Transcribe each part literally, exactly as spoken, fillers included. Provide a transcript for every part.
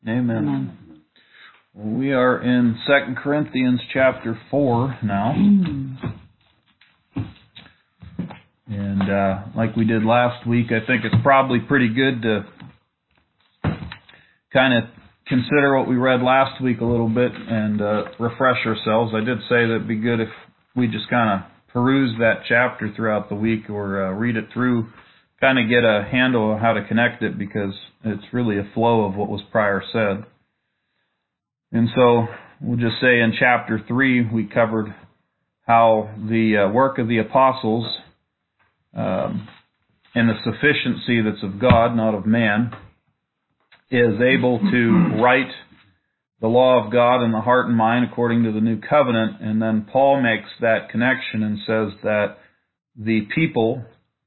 Amen. Amen. We are in Second Corinthians chapter four now. And uh, like we did last week, I think it's probably pretty good to kind of consider what we read last week a little bit and uh, refresh ourselves. I did say that it'd be good if we just kind of peruse that chapter throughout the week or uh, read it through, kind of get a handle on how to connect it, because it's really a flow of what was prior said. And so we'll just say in chapter three, we covered how the uh, work of the apostles um, and the sufficiency that's of God, not of man, is able to write the law of God in the heart and mind according to the new covenant. And then Paul makes that connection and says that the people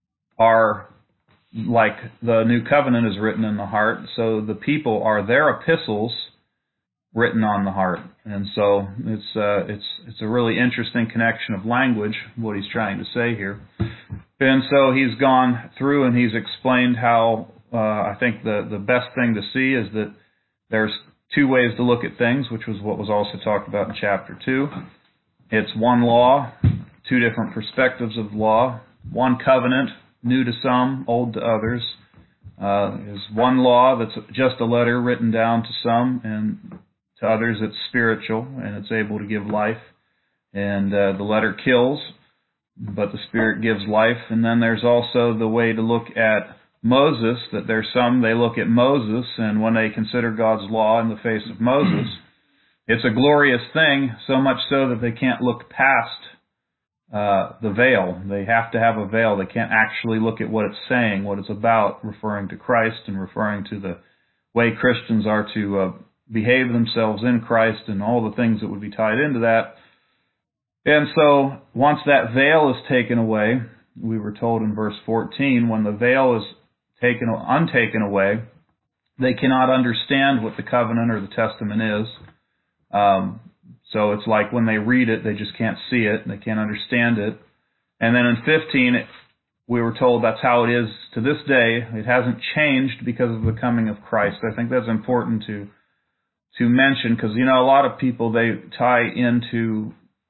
are like the new covenant is written in the heart, so the people are their epistles written on the heart. And so it's uh, it's it's a really interesting connection of language, what he's trying to say here. And so he's gone through and he's explained how uh, I think the, the best thing to see is that there's two ways to look at things, which was what was also talked about in chapter two. It's one law, two different perspectives of law, one covenant, new to some, old to others. Uh, is one law that's just a letter written down to some, and to others it's spiritual and it's able to give life. And uh, the letter kills, but the Spirit gives life. And then there's also the way to look at Moses, that there's some, they look at Moses, and when they consider God's law in the face of Moses, it's a glorious thing, so much so that they can't look past uh, the veil. They have to have a veil. They can't actually look at what it's saying, what it's about, referring to Christ and referring to the way Christians are to uh, behave themselves in Christ and all the things that would be tied into that. And so once that veil is taken away, we were told in verse fourteen, when the veil is taken, untaken away, they cannot understand what the covenant or the testament is. Um, so it's like when they read it, they just can't see it, they can't understand it. And then in fifteen, it, we were told that's how it is to this day. It hasn't changed because of the coming of Christ. I think that's important to to mention, because, you know, a lot of people, they tie into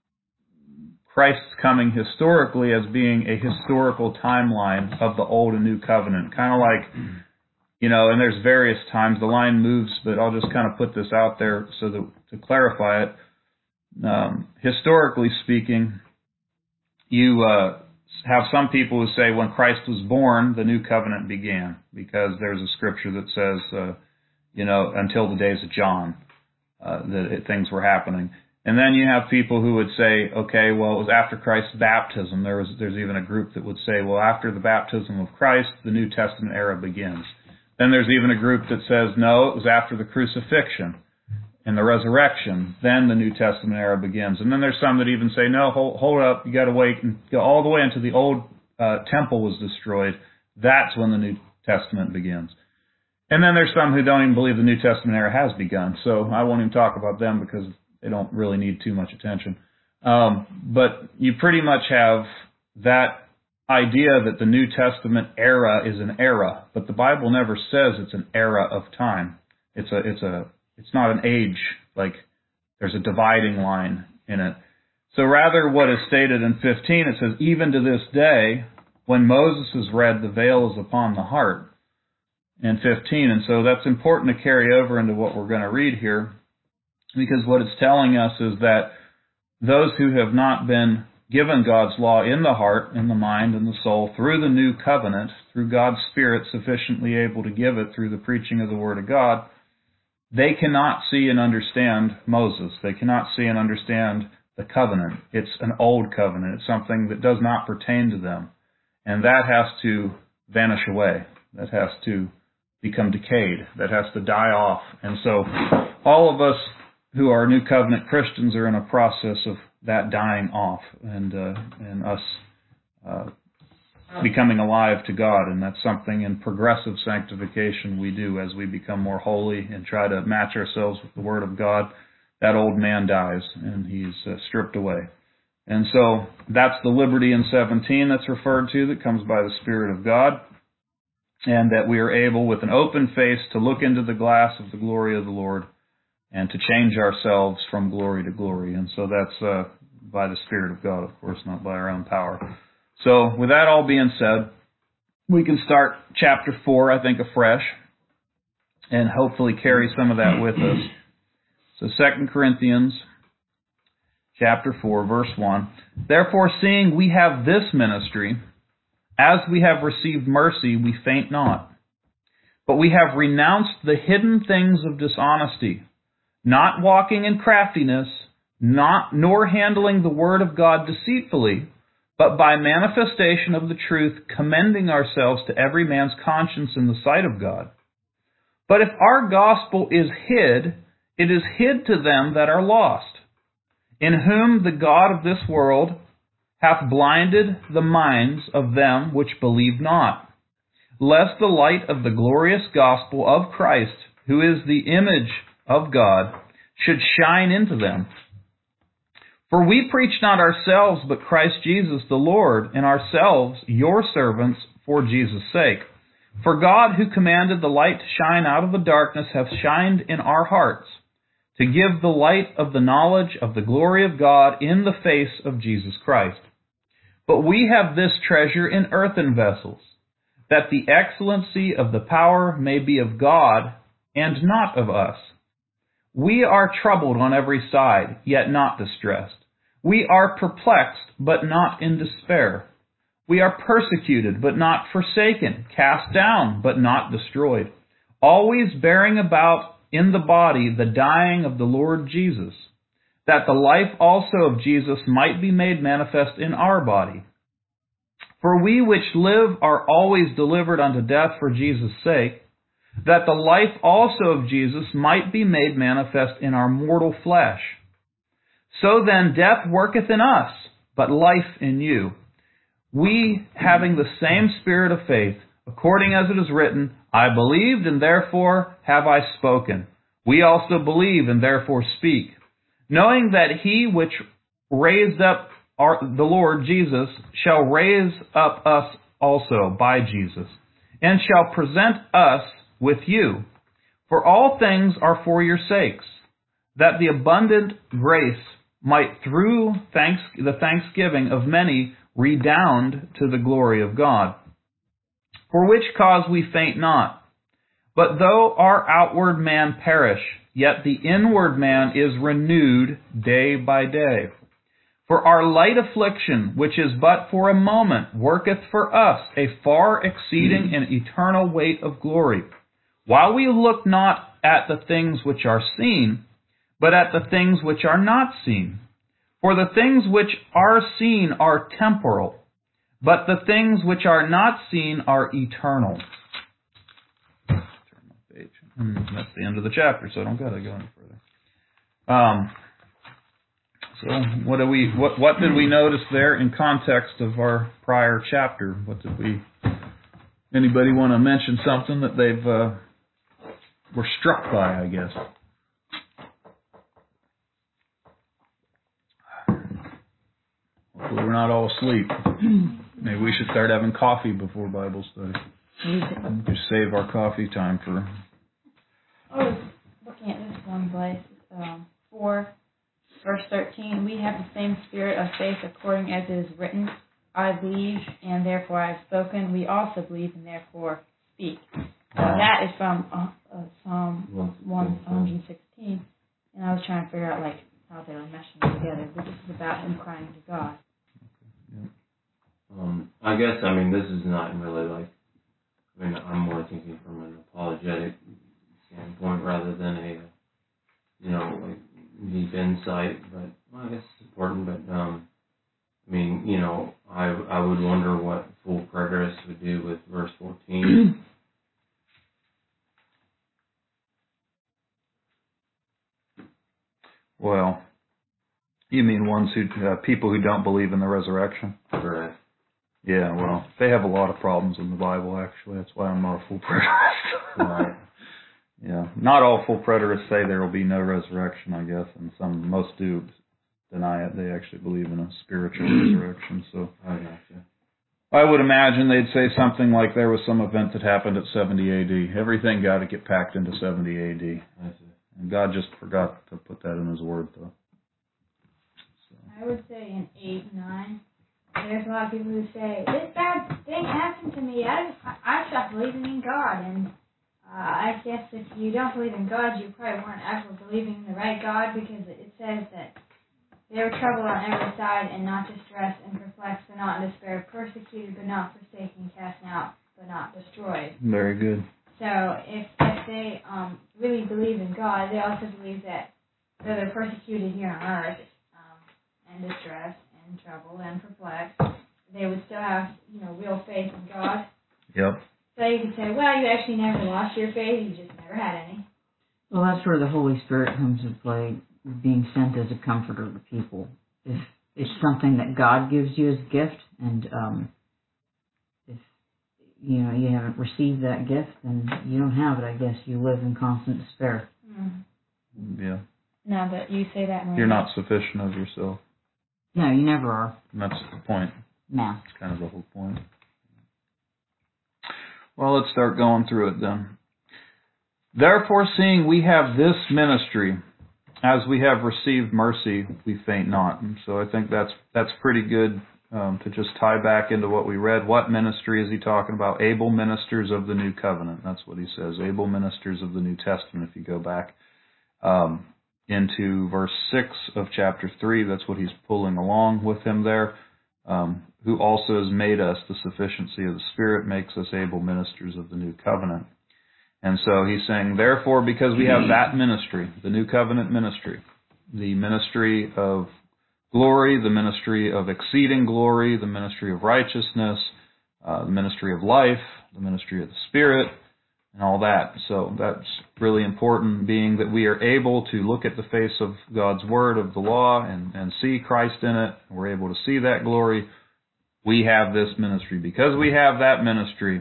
Christ's coming historically as being a historical timeline of the Old and New Covenant. Kind of like, you know, and there's various times, the line moves, but I'll just kind of put this out there so that to clarify it. Um, historically speaking, you uh, have some people who say when Christ was born, the New Covenant began, because there's a scripture that says, uh, you know, until the days of John, uh, that it, things were happening. And then you have people who would say, okay, well, it was after Christ's baptism. There was, there's even a group that would say, well, after the baptism of Christ, the New Testament era begins. Then there's even a group that says, no, it was after the crucifixion and the resurrection. Then the New Testament era begins. And then there's some that even say, no, hold, hold up, you got to wait and go all the way until the old uh, temple was destroyed. That's when the New Testament begins. And then there's some who don't even believe the New Testament era has begun. So I won't even talk about them because they don't really need too much attention. Um, but you pretty much have that idea that the New Testament era is an era, but the Bible never says it's an era of time. It's a, it's a, it's not an age, like there's a dividing line in it. So rather what is stated in fifteen, it says, even to this day, when Moses is read, the veil is upon the heart, in fifteen. And so that's important to carry over into what we're going to read here, because what it's telling us is that those who have not been given God's law in the heart, in the mind, and the soul, through the new covenant, through God's Spirit sufficiently able to give it through the preaching of the Word of God, they cannot see and understand Moses. They cannot see and understand the covenant. It's an old covenant. It's something that does not pertain to them. And that has to vanish away. That has to become decayed. That has to die off. And so all of us who are New Covenant Christians are in a process of that dying off, and uh, and us uh, becoming alive to God. And that's something in progressive sanctification we do as we become more holy and try to match ourselves with the Word of God. That old man dies, and he's uh, stripped away. And so that's the liberty in seventeen that's referred to that comes by the Spirit of God. and that we are able with an open face to look into the glass of the glory of the Lord and to change ourselves from glory to glory. And so that's uh, by the Spirit of God, of course, not by our own power. So with that all being said, we can start chapter four, I think, afresh, and hopefully carry some of that with us. So Second Corinthians chapter four, verse one. Therefore, seeing we have this ministry, as we have received mercy, we faint not. But we have renounced the hidden things of dishonesty, not walking in craftiness, not nor handling the word of God deceitfully, but by manifestation of the truth, commending ourselves to every man's conscience in the sight of God. But if our gospel is hid, it is hid to them that are lost, in whom the God of this world hath blinded the minds of them which believe not, lest the light of the glorious gospel of Christ, who is the image of God, should shine into them. For we preach not ourselves, but Christ Jesus the Lord, and ourselves your servants for Jesus' sake. For God, who commanded the light to shine out of the darkness, hath shined in our hearts, to give the light of the knowledge of the glory of God in the face of Jesus Christ. But we have this treasure in earthen vessels, that the excellency of the power may be of God, and not of us. We are troubled on every side, yet not distressed. We are perplexed, but not in despair. We are persecuted, but not forsaken, cast down, but not destroyed, always bearing about in the body the dying of the Lord Jesus, that the life also of Jesus might be made manifest in our body. For we which live are always delivered unto death for Jesus' sake, that the life also of Jesus might be made manifest in our mortal flesh. So then death worketh in us, but life in you. We, having the same spirit of faith, according as it is written, I believed, and therefore have I spoken. We also believe, and therefore speak, knowing that he which raised up our, the Lord Jesus shall raise up us also by Jesus, and shall present us with you. For all things are for your sakes, that the abundant grace might through thanks, the thanksgiving of many redound to the glory of God. For which cause we faint not. But though our outward man perish, yet the inward man is renewed day by day. For our light affliction, which is but for a moment, worketh for us a far exceeding and eternal weight of glory, while we look not at the things which are seen, but at the things which are not seen. For the things which are seen are temporal, but the things which are not seen are eternal. Turn my page. And that's the end of the chapter, so I don't gotta go any further. Um, so what do we what what did we notice there in context of our prior chapter? What did we? Anybody want to mention something that they've uh, were struck by? I guess. Hopefully we're not all asleep. Maybe we should start having coffee before Bible study. Just save our coffee time for... I was looking at this one place, um, four, verse thirteen. We have the same spirit of faith according as it is written, I believe, and therefore I have spoken. We also believe, and therefore speak. Uh, that is from uh, uh, Psalm one sixteen. And I was trying to figure out, like, how they were meshing together. But this is about him crying to God. Yeah. Um, I guess, I mean, this is not really like, I mean, I'm more thinking from an apologetic standpoint rather than a, you know, like deep insight, but well, I guess it's important, but, um, I mean, you know, I I would wonder what full preterists would do with verse fourteen. Well, you mean ones who, uh, people who don't believe in the resurrection? Correct. Yeah, well, they have a lot of problems in the Bible, actually. That's why I'm not a full preterist. Right. Yeah. Not all full preterists say there will be no resurrection, I guess, and some, most do deny it. They actually believe in a spiritual resurrection, so. I gotcha. I would imagine they'd say something like there was some event that happened at seventy A D. Everything got to get packed into seventy A D. I see. And God just forgot to put that in His Word, though. So. I would say in eight, nine, there's a lot of people who say, this bad thing happened to me. I, I stopped believing in God. And uh, I guess if you don't believe in God, you probably weren't actually believing in the right God, because it says that they were troubled on every side, and not distressed and perplexed, but not in despair, persecuted, but not forsaken, cast out, but not destroyed. Very good. So if, if they um, really believe in God, they also believe that though they're persecuted here on earth, um, and distressed and troubled and perplexed, they would still have, you know, real faith in God. Yep. So you could say, well, you actually never lost your faith, you just never had any. Well, that's where the Holy Spirit comes into play, being sent as a comforter to people. If it's something that God gives you as a gift, and um, if you know you haven't received that gift, then you don't have it. I guess you live in constant despair. Mm. Yeah. Now that you say that, Maria. You're not sufficient of yourself. No, you never are. And that's the point. No. That's kind of the whole point. Well, let's start going through it then. Therefore, seeing we have this ministry, as we have received mercy, we faint not. And so I think that's that's pretty good um, to just tie back into what we read. What ministry is he talking about? Able ministers of the new covenant. That's what he says. Able ministers of the New Testament, if you go back um, into verse six of chapter three. That's what he's pulling along with him there. Um, who also has made us, the sufficiency of the Spirit makes us able ministers of the new covenant. And so he's saying, therefore, because we have that ministry, the new covenant ministry, the ministry of glory, the ministry of exceeding glory, the ministry of righteousness, uh, the ministry of life, the ministry of the Spirit, and all that. So that's really important, being that we are able to look at the face of God's Word, of the law, and, and see Christ in it. We're able to see that glory. We have this ministry. Because we have that ministry,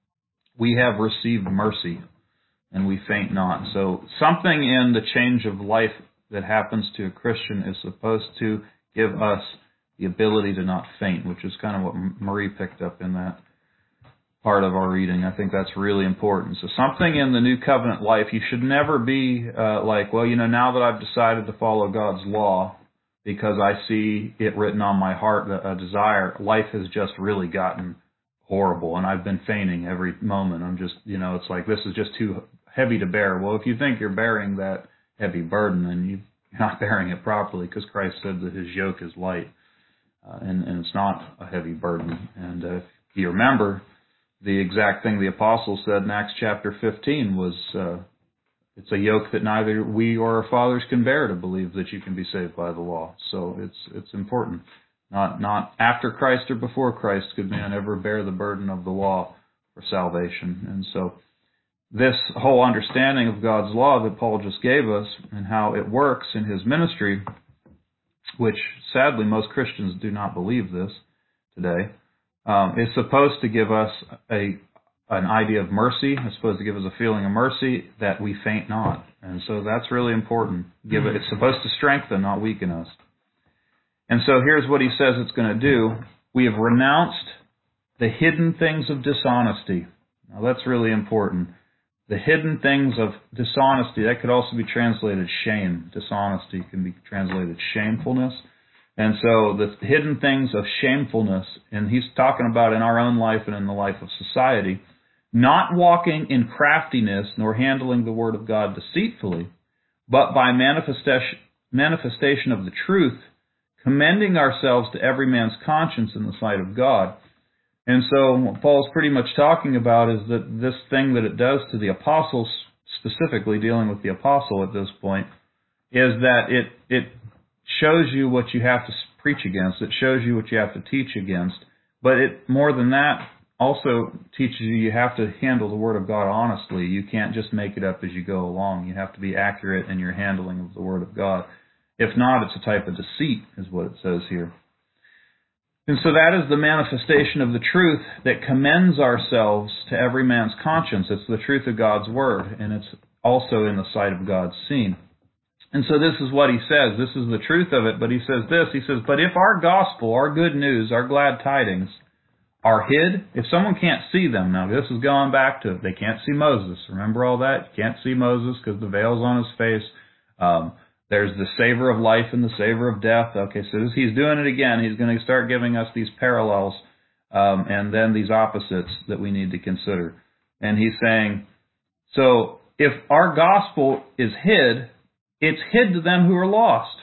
we have received mercy, and we faint not. So something in the change of life that happens to a Christian is supposed to give us the ability to not faint, which is kind of what Marie picked up in that part of our reading. I think that's really important. So something in the new covenant life, you should never be uh, like, well, you know, now that I've decided to follow God's law because I see it written on my heart, a desire, life has just really gotten horrible and I've been fainting every moment. I'm just, you know, it's like this is just too heavy to bear. Well, if you think you're bearing that heavy burden, then you're not bearing it properly, because Christ said that His yoke is light, uh, and, and it's not a heavy burden. And uh, if you remember, the exact thing the apostle said in Acts chapter fifteen was, uh, it's a yoke that neither we or our fathers can bear, to believe that you can be saved by the law. So it's it's important. Not not after Christ or before Christ could man ever bear the burden of the law for salvation. And so this whole understanding of God's law that Paul just gave us and how it works in his ministry, which sadly most Christians do not believe this today, um, is supposed to give us a an idea of mercy. It's supposed to give us a feeling of mercy that we faint not. And so that's really important. Give it. It's supposed to strengthen, not weaken us. And so here's what he says it's going to do. We have renounced the hidden things of dishonesty. Now that's really important. The hidden things of dishonesty, that could also be translated shame. Dishonesty can be translated shamefulness. And so the hidden things of shamefulness, and he's talking about in our own life and in the life of society, not walking in craftiness nor handling the word of God deceitfully, but by manifestation manifestation of the truth, commending ourselves to every man's conscience in the sight of God. And so what Paul's pretty much talking about is that this thing that it does to the apostles, specifically dealing with the apostle at this point, is that it it shows you what you have to preach against. It shows you what you have to teach against. But it more than that also teaches you you have to handle the Word of God honestly. You can't just make it up as you go along. You have to be accurate in your handling of the Word of God. If not, it's a type of deceit, is what it says here. And so that is the manifestation of the truth that commends ourselves to every man's conscience. It's the truth of God's Word, and it's also in the sight of God's seen. And so this is what he says. This is the truth of it, but he says this. He says, but if our gospel, our good news, our glad tidings, are hid, if someone can't see them, now this is going back to, they can't see Moses. Remember all that? You can't see Moses because the veil's on his face. Um, there's the savor of life and the savor of death. Okay, so this, he's doing it again. He's going to start giving us these parallels um, and then these opposites that we need to consider. And he's saying, so if our gospel is hid, it's hid to them who are lost.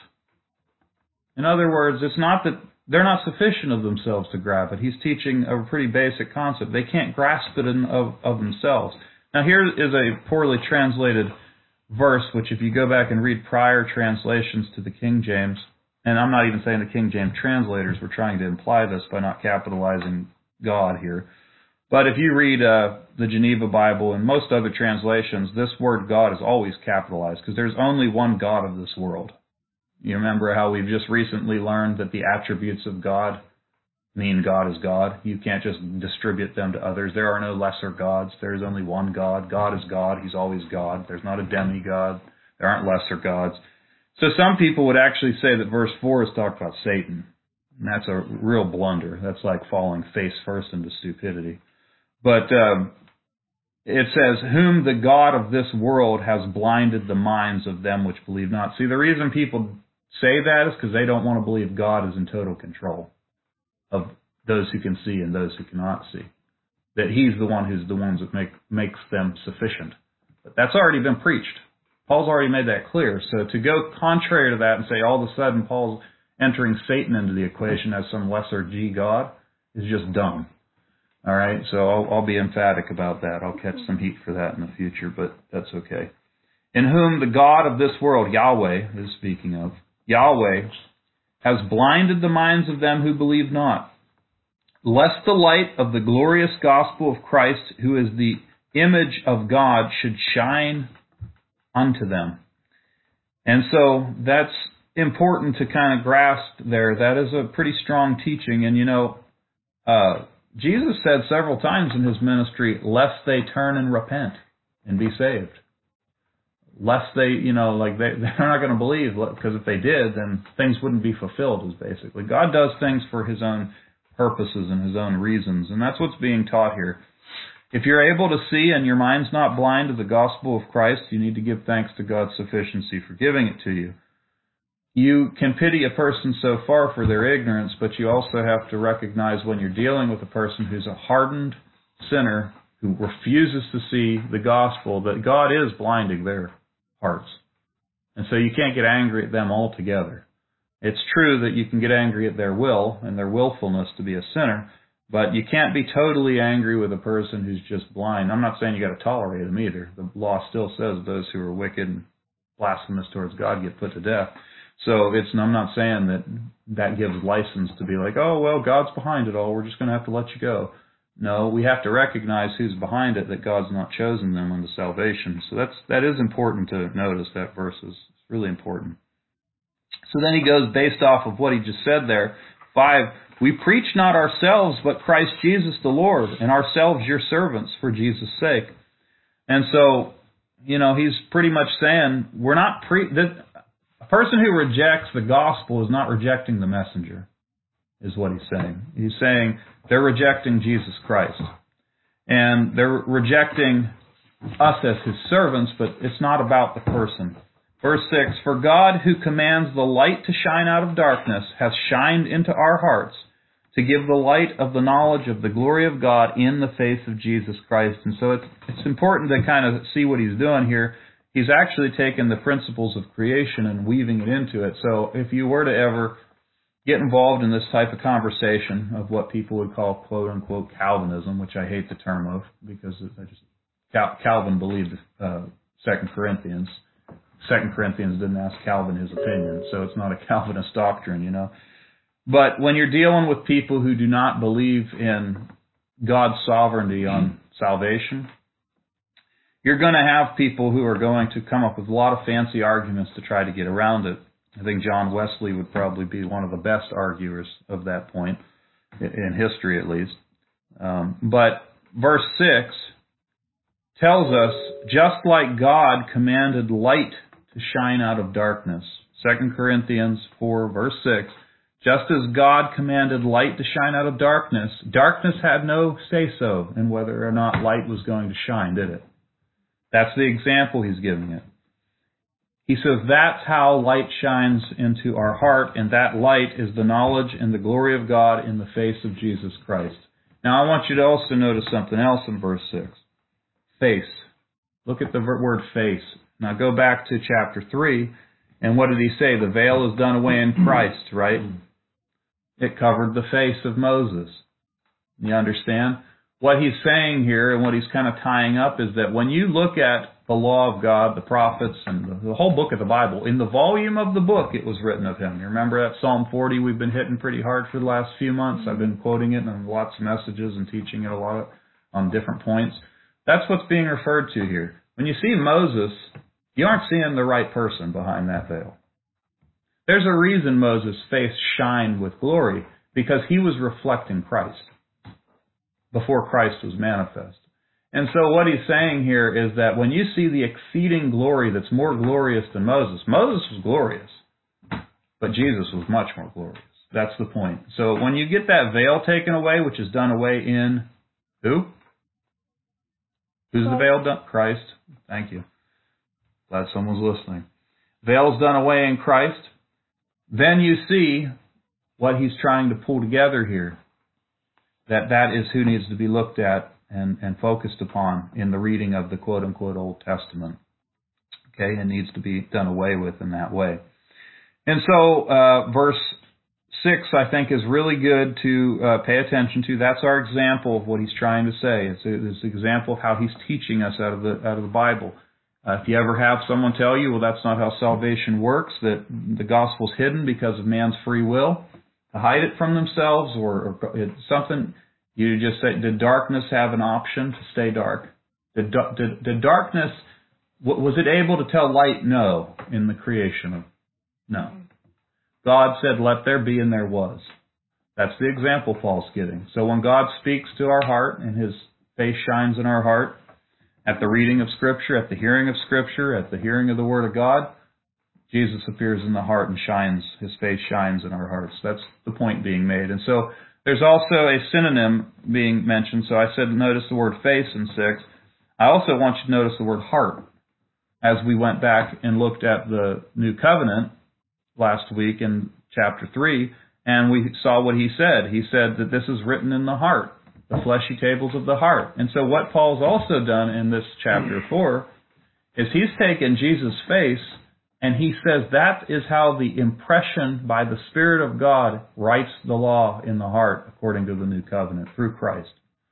In other words, it's not that they're not sufficient of themselves to grab it. He's teaching a pretty basic concept. They can't grasp it in, of, of themselves. Now here is a poorly translated verse, which if you go back and read prior translations to the King James, and I'm not even saying the King James translators were trying to imply this by not capitalizing God here, but if you read uh, the Geneva Bible and most other translations, this word God is always capitalized because there's only one God of this world. You remember how we've just recently learned that the attributes of God mean God is God. You can't just distribute them to others. There are no lesser gods. There is only one God. God is God. He's always God. There's not a demigod. There aren't lesser gods. So some people would actually say that verse four is talking about Satan. And that's a real blunder. That's like falling face first into stupidity. But um, it says, whom the God of this world has blinded the minds of them which believe not. See, the reason people say that is because they don't want to believe God is in total control of those who can see and those who cannot see. That he's the one who's the ones that make makes them sufficient. But that's already been preached. Paul's already made that clear. So to go contrary to that and say all of a sudden Paul's entering Satan into the equation as some lesser G God is just dumb. All right, so I'll, I'll be emphatic about that. I'll catch some heat for that in the future, but that's okay. In whom the God of this world, Yahweh, is speaking of, Yahweh has blinded the minds of them who believe not, lest the light of the glorious gospel of Christ, who is the image of God, should shine unto them. And so that's important to kind of grasp there. That is a pretty strong teaching. And, you know, uh, Jesus said several times in his ministry, lest they turn and repent and be saved. Lest they, you know, like they, they're not going to believe, because if they did, then things wouldn't be fulfilled, is basically. God does things for his own purposes and his own reasons, and that's what's being taught here. If you're able to see and your mind's not blind to the gospel of Christ, you need to give thanks to God's sufficiency for giving it to you. You can pity a person so far for their ignorance, but you also have to recognize when you're dealing with a person who's a hardened sinner who refuses to see the gospel, that God is blinding their hearts. And so you can't get angry at them altogether. It's true that you can get angry at their will and their willfulness to be a sinner, but you can't be totally angry with a person who's just blind. I'm not saying you got to tolerate them either. The law still says those who are wicked and blasphemous towards God get put to death. So it's, I'm not saying that that gives license to be like, oh, well, God's behind it all, we're just going to have to let you go. No, we have to recognize who's behind it, that God's not chosen them unto salvation. So that's that is important to notice. That verse is really important. So then he goes, based off of what he just said there, five, we preach not ourselves, but Christ Jesus the Lord, and ourselves your servants for Jesus' sake. And so, you know, he's pretty much saying, we're not pre... That, a person who rejects the gospel is not rejecting the messenger, is what he's saying. He's saying they're rejecting Jesus Christ. And they're rejecting us as his servants, but it's not about the person. Verse six, for God who commands the light to shine out of darkness hath shined into our hearts to give the light of the knowledge of the glory of God in the face of Jesus Christ. And so it's, it's important to kind of see what he's doing here. He's actually taken the principles of creation and weaving it into it. So if you were to ever get involved in this type of conversation of what people would call quote-unquote Calvinism, which I hate the term of because I just Cal, Calvin believed uh, Second Corinthians. Second Corinthians didn't ask Calvin his opinion, so it's not a Calvinist doctrine, you know. But when you're dealing with people who do not believe in God's sovereignty on salvation, you're going to have people who are going to come up with a lot of fancy arguments to try to get around it. I think John Wesley would probably be one of the best arguers of that point, in history at least. Um, but verse six tells us, just like God commanded light to shine out of darkness. Second Corinthians four, verse six, Just as God commanded light to shine out of darkness, darkness had no say-so in whether or not light was going to shine, did it? That's the example he's giving it. He says that's how light shines into our heart, and that light is the knowledge and the glory of God in the face of Jesus Christ. Now I want you to also notice something else in verse six. Face. Look at the word face. Now go back to chapter three, and what did he say? The veil is done away in Christ, right? It covered the face of Moses. You understand? What he's saying here, and what he's kind of tying up, is that when you look at the law of God, the prophets, and the, the whole book of the Bible, in the volume of the book it was written of him. You remember that Psalm forty we've been hitting pretty hard for the last few months? I've been quoting it in lots of messages and teaching it a lot on different points. That's what's being referred to here. When you see Moses, you aren't seeing the right person behind that veil. There's a reason Moses' face shined with glory, because he was reflecting Christ before Christ was manifest. And so what he's saying here is that when you see the exceeding glory that's more glorious than Moses, Moses was glorious, but Jesus was much more glorious. That's the point. So when you get that veil taken away, which is done away in who? Who's the veil done? Christ. Thank you. Glad someone's listening. Veil's done away in Christ. Then you see what he's trying to pull together here. That that is who needs to be looked at and, and focused upon in the reading of the quote-unquote Old Testament. Okay, it needs to be done away with in that way. And so uh, verse six, I think, is really good to uh, pay attention to. That's our example of what he's trying to say. It's, a, it's an example of how he's teaching us out of the out of the Bible. Uh, if you ever have someone tell you, well, that's not how salvation works, that the gospel's hidden because of man's free will, to hide it from themselves, or, or it's something, you just say, did darkness have an option to stay dark? Did, did, did darkness, was it able to tell light no in the creation of? No. God said, let there be, and there was. That's the example Paul's getting. So when God speaks to our heart and his face shines in our heart, at the reading of Scripture, at the hearing of Scripture, at the hearing of the Word of God, Jesus appears in the heart and shines, his face shines in our hearts. That's the point being made. And so there's also a synonym being mentioned. So I said notice the word face in six. I also want you to notice the word heart. As we went back and looked at the New Covenant last week in chapter three, and we saw what he said. He said that this is written in the heart, the fleshy tables of the heart. And so what Paul's also done in this chapter four is he's taken Jesus' face and he says that is how the impression by the Spirit of God writes the law in the heart according to the New Covenant through Christ.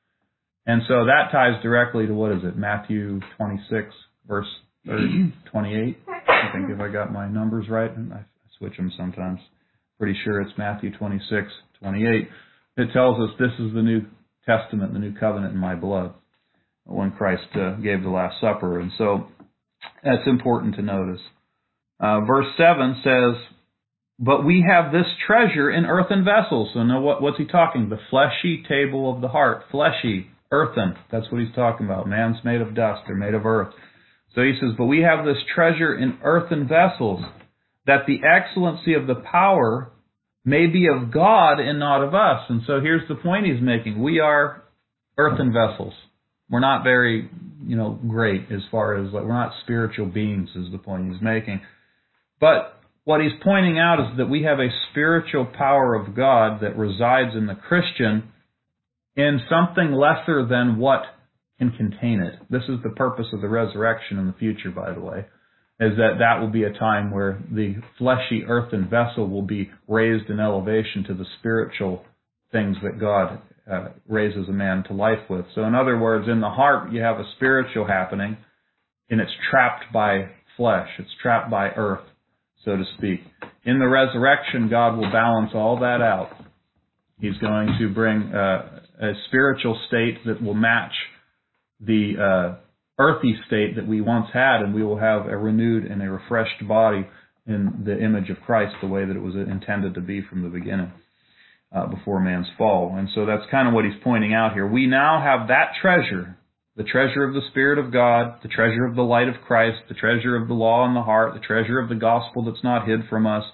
And so that ties directly to, what is it, Matthew twenty-six, verse twenty-eight. I think if I got my numbers right, and I switch them sometimes. Pretty sure it's Matthew twenty-six, twenty-eight. It tells us this is the New Testament, the New Covenant in my blood, when Christ uh, gave the Last Supper. And so that's important to notice. Uh, verse seven says, but we have this treasure in earthen vessels. So now what, what's he talking? The fleshy table of the heart. Fleshy, earthen. That's what he's talking about. Man's made of dust. They're made of earth. So he says, but we have this treasure in earthen vessels, that the excellency of the power may be of God and not of us. And so here's the point he's making. We are earthen vessels. We're not very, you know, great as far as, like, we're not spiritual beings is the point he's making. But what he's pointing out is that we have a spiritual power of God that resides in the Christian in something lesser than what can contain it. This is the purpose of the resurrection in the future, by the way, is that that will be a time where the fleshy earthen vessel will be raised in elevation to the spiritual things that God uh, raises a man to life with. So in other words, in the heart you have a spiritual happening, and it's trapped by flesh. It's trapped by earth, so to speak. In the resurrection, God will balance all that out. He's going to bring uh, a spiritual state that will match the uh, earthy state that we once had, and we will have a renewed and a refreshed body in the image of Christ, the way that it was intended to be from the beginning, uh, before man's fall. And so that's kind of what he's pointing out here. We now have that treasure, the treasure of the Spirit of God, the treasure of the light of Christ, the treasure of the law in the heart, the treasure of the gospel that's not hid from us.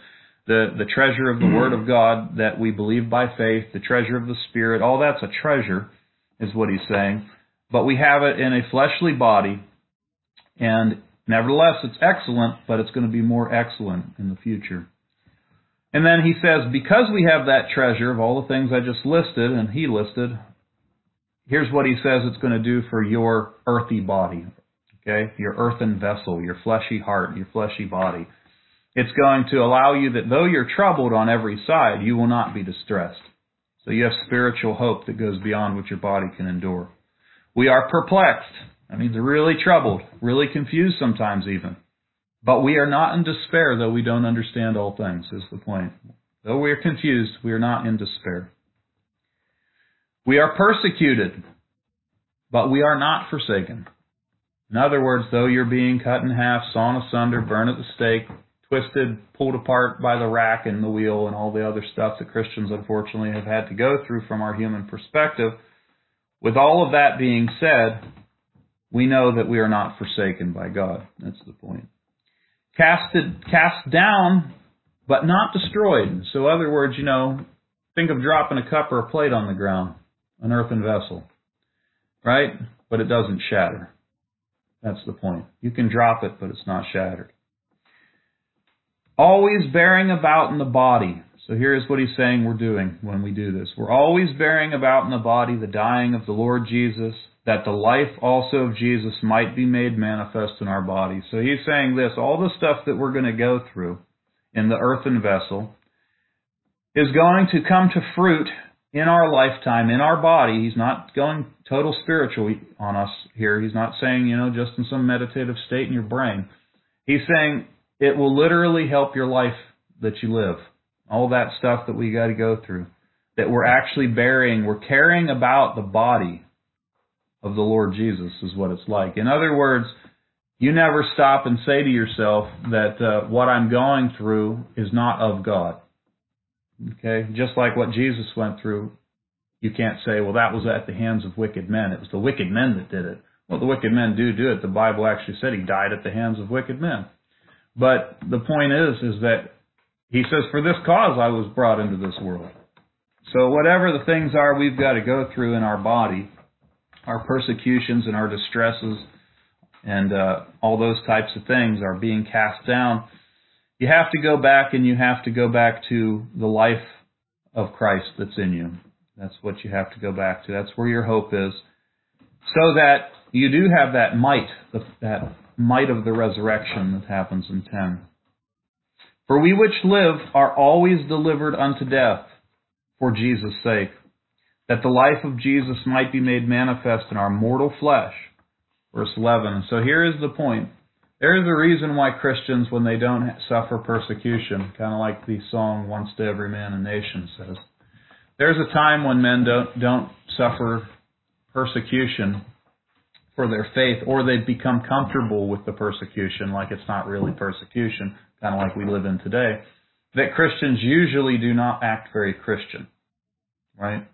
The, the treasure of the Word of God that we believe by faith, the treasure of the Spirit, all that's a treasure, is what he's saying. But we have it in a fleshly body, and nevertheless it's excellent, but it's going to be more excellent in the future. And then he says, because we have that treasure of all the things I just listed, and he listed, here's what he says it's going to do for your earthy body, okay? Your earthen vessel, your fleshy heart, your fleshy body. It's going to allow you that though you're troubled on every side, you will not be distressed. So you have spiritual hope that goes beyond what your body can endure. We are perplexed. That means really troubled, really confused sometimes even. But we are not in despair, though we don't understand all things, is the point. Though we are confused, we are not in despair. We are persecuted, but we are not forsaken. In other words, though you're being cut in half, sawn asunder, burned at the stake, twisted, pulled apart by the rack and the wheel and all the other stuff that Christians unfortunately have had to go through from our human perspective, with all of that being said, we know that we are not forsaken by God. That's the point. Casted, cast down, but not destroyed. So in other words, you know, think of dropping a cup or a plate on the ground, an earthen vessel, right? But it doesn't shatter. That's the point. You can drop it, but it's not shattered. Always bearing about in the body. So here's what he's saying we're doing when we do this. We're always bearing about in the body the dying of the Lord Jesus, that the life also of Jesus might be made manifest in our bodies. So he's saying this, all the stuff that we're going to go through in the earthen vessel is going to come to fruit in our lifetime, in our body. He's not going total spiritual on us here. He's not saying, you know, just in some meditative state in your brain. He's saying it will literally help your life that you live. All that stuff that we got to go through, that we're actually bearing, we're carrying about the body of the Lord Jesus is what it's like. In other words, you never stop and say to yourself that uh, what I'm going through is not of God. Okay? Just like what Jesus went through, you can't say, well, that was at the hands of wicked men. It was the wicked men that did it. Well, the wicked men do do it. The Bible actually said he died at the hands of wicked men. But the point is, is that he says, for this cause I was brought into this world. So whatever the things are we've got to go through in our body, our persecutions and our distresses and uh, all those types of things are being cast down. You have to go back and you have to go back to the life of Christ that's in you. That's what you have to go back to. That's where your hope is. So that you do have that might, that might of the resurrection that happens in ten. For we which live are always delivered unto death for Jesus' sake, that the life of Jesus might be made manifest in our mortal flesh. Verse eleven. So here is the point. There is a reason why Christians, when they don't suffer persecution, kind of like the song, Once to Every Man and Nation says, there's a time when men don't, don't suffer persecution for their faith, or they become comfortable with the persecution, like it's not really persecution, kind of like we live in today, that Christians usually do not act very Christian, right?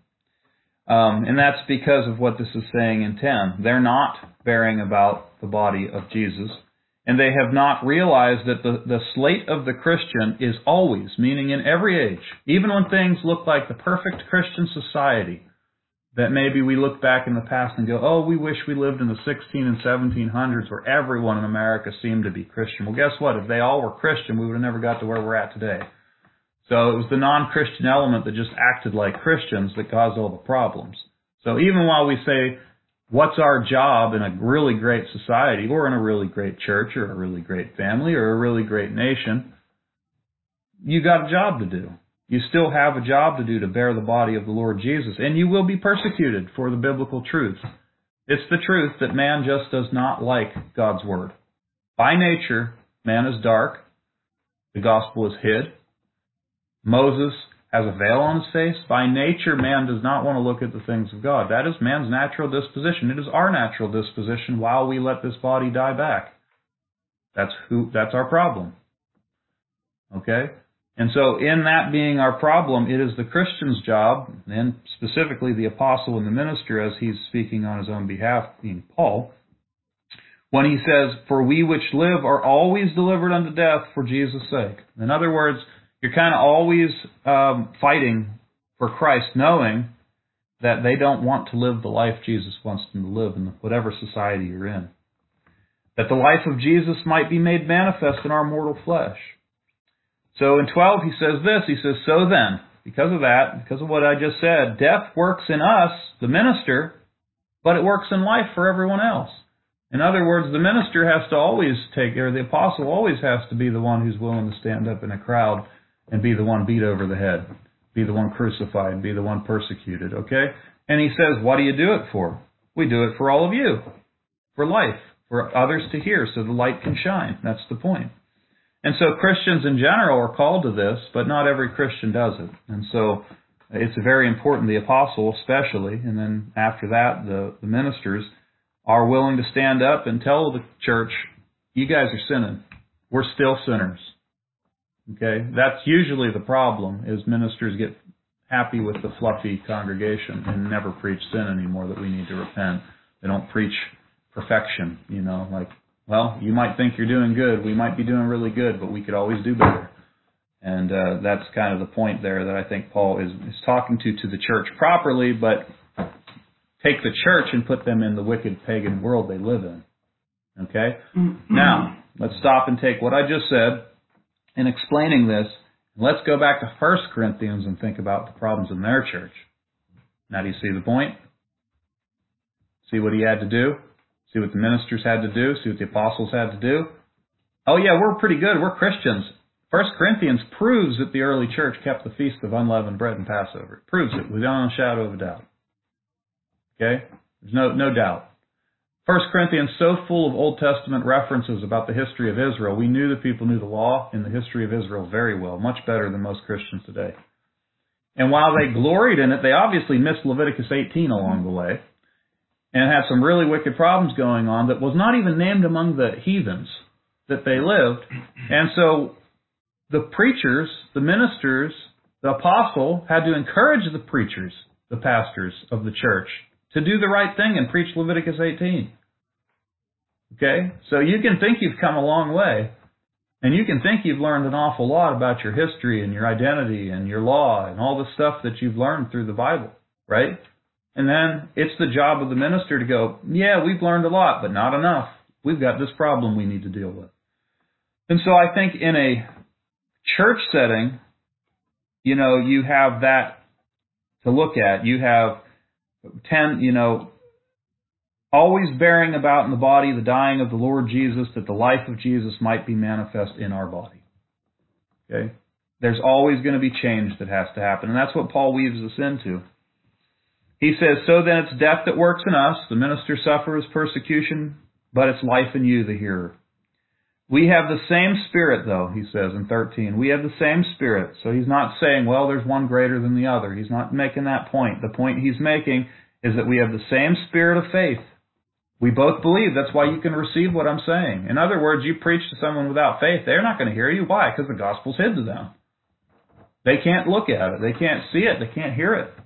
Um, and that's because of what this is saying in ten. They're not bearing about the body of Jesus, and they have not realized that the, the slate of the Christian is always, meaning in every age, even when things look like the perfect Christian society, that maybe we look back in the past and go, oh, we wish we lived in the sixteen and seventeen hundreds where everyone in America seemed to be Christian. Well, guess what? If they all were Christian, we would have never got to where we're at today. So it was the non-Christian element that just acted like Christians that caused all the problems. So even while we say, what's our job in a really great society or in a really great church or a really great family or a really great nation, you got a job to do. You still have a job to do to bear the body of the Lord Jesus, and you will be persecuted for the biblical truth. It's the truth that man just does not like God's word. By nature, man is dark. The gospel is hid. Moses has a veil on his face. By nature, man does not want to look at the things of God. That is man's natural disposition. It is our natural disposition while we let this body die back. That's who. That's our problem. Okay? And so in that being our problem, it is the Christian's job, and specifically the apostle and the minister as he's speaking on his own behalf, being Paul, when he says, for we which live are always delivered unto death for Jesus' sake. In other words, You're kind of always um, fighting for Christ, knowing that they don't want to live the life Jesus wants them to live in whatever society you're in. That the life of Jesus might be made manifest in our mortal flesh. So in twelve he says this, he says, so then, because of that, because of what I just said, death works in us, the minister, but it works in life for everyone else. In other words, the minister has to always take, or the apostle always has to be the one who's willing to stand up in a crowd and be the one beat over the head, be the one crucified, be the one persecuted, okay? And he says, what do you do it for? We do it for all of you, for life, for others to hear so the light can shine. That's the point. And so Christians in general are called to this, but not every Christian does it. And so it's very important, the apostle especially, and then after that, the, the ministers are willing to stand up and tell the church, you guys are sinning. We're still sinners. Okay? That's usually the problem, is ministers get happy with the fluffy congregation and never preach sin anymore, that we need to repent. They don't preach perfection, you know, like, well, you might think you're doing good. We might be doing really good, but we could always do better. And uh, that's kind of the point there that I think Paul is, is talking to to the church properly, but take the church and put them in the wicked pagan world they live in. Okay? Now, let's stop and take what I just said in explaining this. Let's go back to First Corinthians and think about the problems in their church. Now, do you see the point? See what he had to do? See what the ministers had to do? See what the apostles had to do? Oh yeah, we're pretty good. We're Christians. First Corinthians proves that the early church kept the feast of unleavened bread and Passover. It proves it without a shadow of a doubt. Okay? There's no, no doubt. First Corinthians so full of Old Testament references about the history of Israel. We knew that people knew the law and the history of Israel very well, much better than most Christians today. And while they gloried in it, they obviously missed Leviticus eighteen along the way, and had some really wicked problems going on that was not even named among the heathens that they lived. And so the preachers, the ministers, the apostle had to encourage the preachers, the pastors of the church, to do the right thing and preach Leviticus eighteen. Okay? So you can think you've come a long way, and you can think you've learned an awful lot about your history and your identity and your law and all the stuff that you've learned through the Bible, right? And then it's the job of the minister to go, yeah, we've learned a lot, but not enough. We've got this problem we need to deal with. And so I think in a church setting, you know, you have that to look at. You have ten, you know, always bearing about in the body the dying of the Lord Jesus, that the life of Jesus might be manifest in our body. Okay? There's always going to be change that has to happen, and that's what Paul weaves us into. He says, so then it's death that works in us. The minister suffers persecution, but it's life in you, the hearer. We have the same spirit, though, he says in thirteen. We have the same spirit. So he's not saying, well, there's one greater than the other. He's not making that point. The point he's making is that we have the same spirit of faith. We both believe. That's why you can receive what I'm saying. In other words, you preach to someone without faith, they're not going to hear you. Why? Because the gospel's hid to them. They can't look at it. They can't see it. They can't hear it.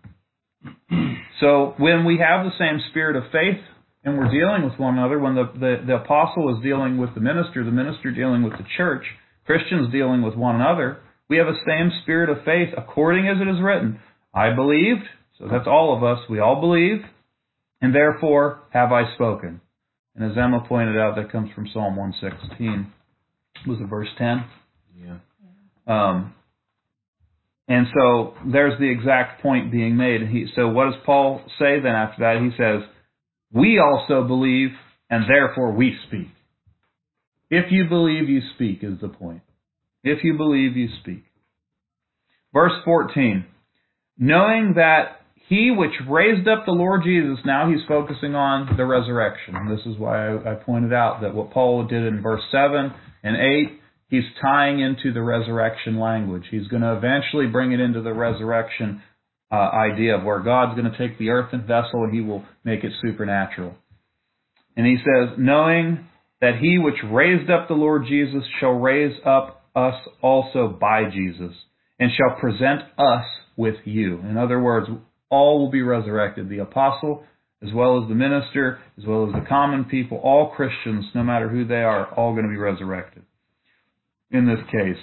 So when we have the same spirit of faith and we're dealing with one another, when the, the, the apostle is dealing with the minister, the minister dealing with the church, Christians dealing with one another, we have a same spirit of faith according as it is written. I believed, so that's all of us, we all believe, and therefore have I spoken. And as Emma pointed out, that comes from Psalm one sixteen. Was it verse ten? Yeah. Um, and so there's the exact point being made. He, so what does Paul say then after that? He says, we also believe, and therefore we speak. If you believe, you speak is the point. If you believe, you speak. Verse fourteen. Knowing that he which raised up the Lord Jesus, now he's focusing on the resurrection. And this is why I, I pointed out that what Paul did in verse seven and eight, he's tying into the resurrection language. He's going to eventually bring it into the resurrection uh, idea of where God's going to take the earthen vessel and he will make it supernatural. And he says, knowing that he which raised up the Lord Jesus shall raise up us also by Jesus, and shall present us with you. In other words, all will be resurrected. The apostle, as well as the minister, as well as the common people, all Christians, no matter who they are, all going to be resurrected. In this case,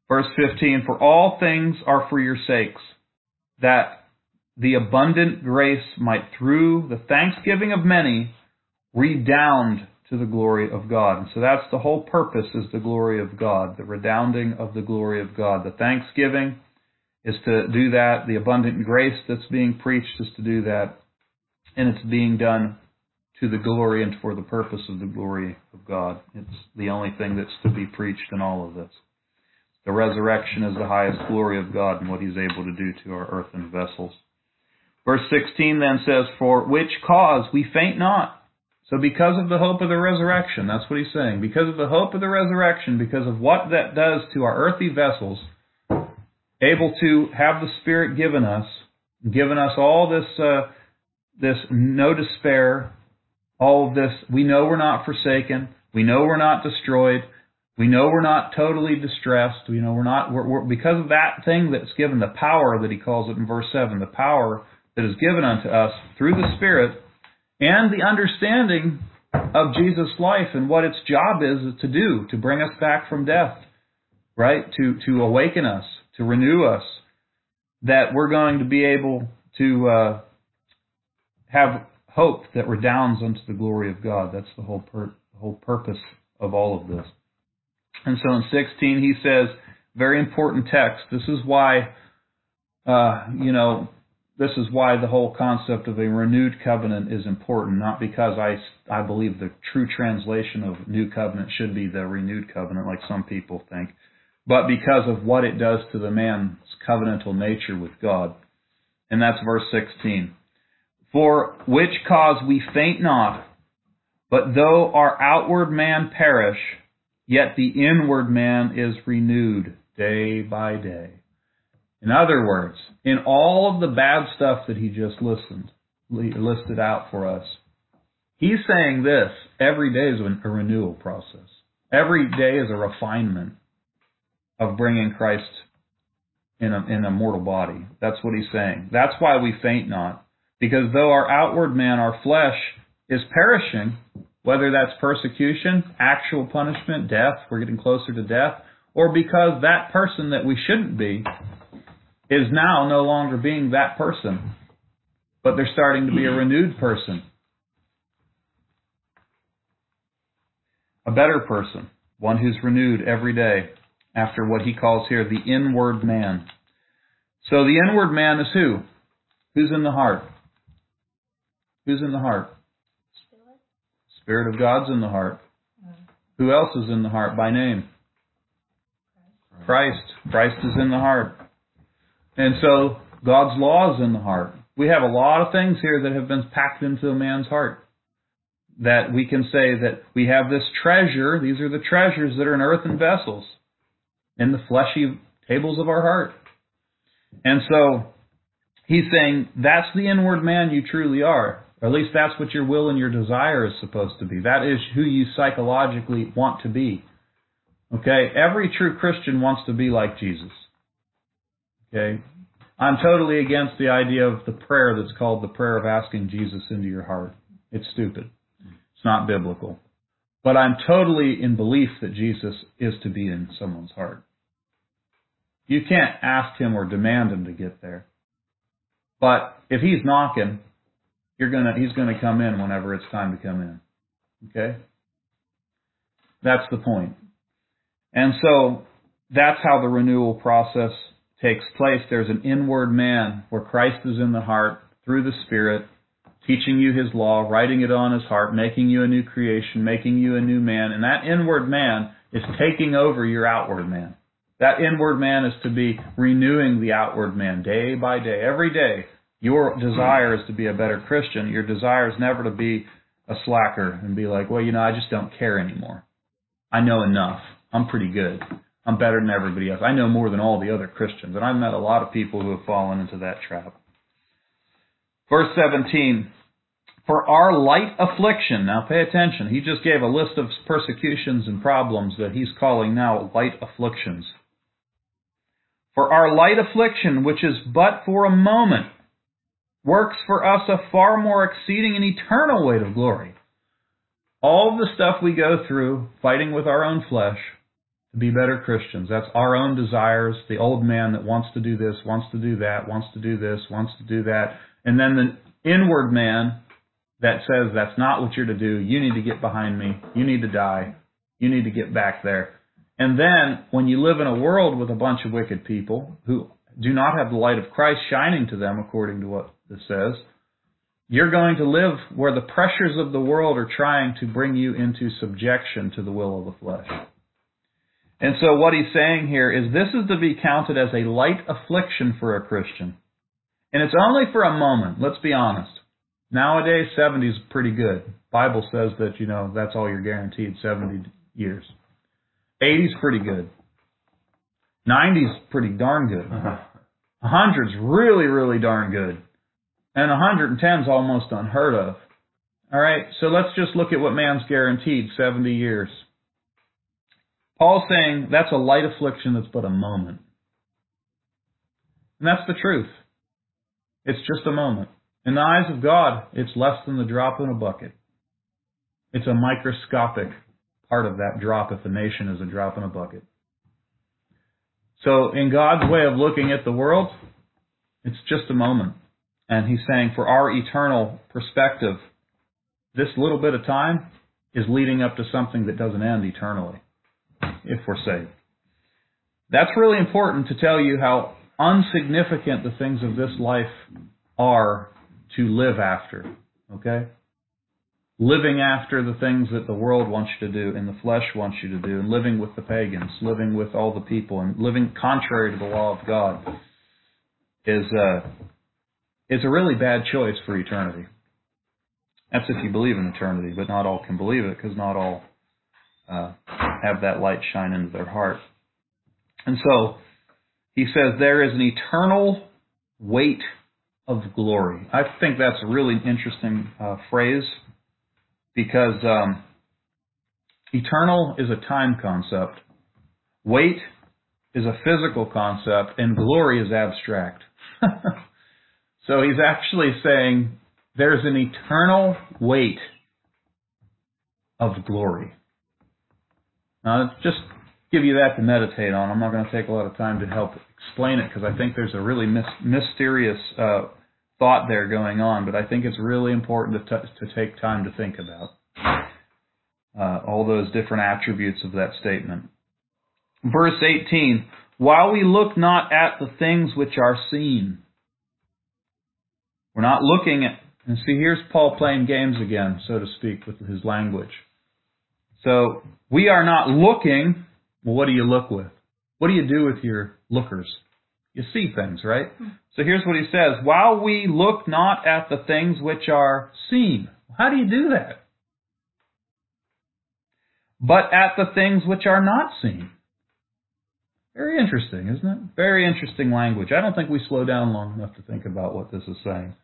Verse fifteen, for all things are for your sakes, that the abundant grace might through the thanksgiving of many redound to the glory of God. And so that's the whole purpose, is the glory of God, the redounding of the glory of God. The thanksgiving is to do that. The abundant grace that's being preached is to do that. And it's being done to the glory and for the purpose of the glory of God. It's the only thing that's to be preached in all of this. The resurrection is the highest glory of God and what He's able to do to our earthen vessels. Verse sixteen then says, for which cause we faint not. So because of the hope of the resurrection, that's what he's saying. Because of the hope of the resurrection, because of what that does to our earthly vessels, able to have the Spirit given us, given us all this, uh, this no despair, all of this. We know we're not forsaken. We know we're not destroyed. We know we're not totally distressed. We know we're not, we're, we're, because of that thing that's given, the power that he calls it in verse seven, the power that is given unto us through the Spirit, and the understanding of Jesus' life and what its job is to do, to bring us back from death, right? To, to awaken us, to renew us, that we're going to be able to uh, have hope that redounds unto the glory of God. That's the whole, pur- the whole purpose of all of this. And so in sixteen, he says, very important text. This is why, uh, you know, this is why the whole concept of a renewed covenant is important. Not because I, I believe the true translation of new covenant should be the renewed covenant, like some people think, but because of what it does to the man's covenantal nature with God. And that's verse sixteen. For which cause we faint not, but though our outward man perish, yet the inward man is renewed day by day. In other words, in all of the bad stuff that he just listened, listed out for us, he's saying this: every day is a renewal process. Every day is a refinement of bringing Christ in a, in a mortal body. That's what he's saying. That's why we faint not. Because though our outward man, our flesh, is perishing, whether that's persecution, actual punishment, death, we're getting closer to death, or because that person that we shouldn't be is now no longer being that person, but they're starting to be a renewed person, a better person, one who's renewed every day after what he calls here the inward man. So the inward man is who? Who's in the heart? Who's in the heart? Spirit. Spirit of God's in the heart. Who else is in the heart by name? Christ. Christ is in the heart. And so God's law is in the heart. We have a lot of things here that have been packed into a man's heart, that we can say that we have this treasure. These are the treasures that are in earthen vessels, in the fleshy tables of our heart. And so he's saying that's the inward man you truly are. Or at least that's what your will and your desire is supposed to be. That is who you psychologically want to be. Okay? Every true Christian wants to be like Jesus. Okay? I'm totally against the idea of the prayer that's called the prayer of asking Jesus into your heart. It's stupid. It's not biblical. But I'm totally in belief that Jesus is to be in someone's heart. You can't ask him or demand him to get there. But if he's knocking, you're gonna he's gonna come in whenever it's time to come in. Okay? That's the point. And so that's how the renewal process takes place. There's an inward man where Christ is in the heart through the Spirit, teaching you his law, writing it on his heart, making you a new creation, making you a new man. And that inward man is taking over your outward man. That inward man is to be renewing the outward man day by day. Every day, your desire is to be a better Christian. Your desire is never to be a slacker and be like, well, you know, I just don't care anymore. I know enough. I'm pretty good. I'm better than everybody else. I know more than all the other Christians. And I've met a lot of people who have fallen into that trap. Verse seventeen, for our light affliction. Now pay attention. He just gave a list of persecutions and problems that he's calling now light afflictions. For our light affliction, which is but for a moment, works for us a far more exceeding and eternal weight of glory. All the stuff we go through, fighting with our own flesh, to be better Christians. That's our own desires, the old man that wants to do this, wants to do that, wants to do this, wants to do that. And then the inward man that says, that's not what you're to do. You need to get behind me. You need to die. You need to get back there. And then when you live in a world with a bunch of wicked people who do not have the light of Christ shining to them, according to what this says, you're going to live where the pressures of the world are trying to bring you into subjection to the will of the flesh. And so what he's saying here is this is to be counted as a light affliction for a Christian. And it's only for a moment, let's be honest. Nowadays, seventy is pretty good. Bible says that, you know, that's all you're guaranteed, seventy years. eighty is pretty good. ninety is pretty darn good. one hundred is really, really darn good. And one hundred ten is almost unheard of. All right, so let's just look at what man's guaranteed, seventy years. Paul's saying that's a light affliction that's but a moment. And that's the truth. It's just a moment. In the eyes of God, it's less than the drop in a bucket. It's a microscopic part of that drop if a nation is a drop in a bucket. So in God's way of looking at the world, it's just a moment. And he's saying for our eternal perspective, this little bit of time is leading up to something that doesn't end eternally, if we're saved. That's really important to tell you how insignificant the things of this life are to live after, okay? Living after the things that the world wants you to do and the flesh wants you to do, and living with the pagans, living with all the people, and living contrary to the law of God is, uh, is a really bad choice for eternity. That's if you believe in eternity, but not all can believe it because not all uh, have that light shine into their heart. And so he says there is an eternal weight of glory. I think that's a really interesting uh, phrase because um, eternal is a time concept, weight is a physical concept, and glory is abstract. So he's actually saying there's an eternal weight of glory. Now, let's just give you that to meditate on. I'm not going to take a lot of time to help explain it because I think there's a really mis- mysterious uh, thought there going on, but I think it's really important to, t- to take time to think about uh, all those different attributes of that statement. Verse eighteen, while we look not at the things which are seen. We're not looking at, and see, here's Paul playing games again, so to speak, with his language. So, we are not looking, well, what do you look with? What do you do with your lookers? You see things, right? So here's what he says, while we look not at the things which are seen. How do you do that? But at the things which are not seen. Very interesting, isn't it? Very interesting language. I don't think we slow down long enough to think about what this is saying.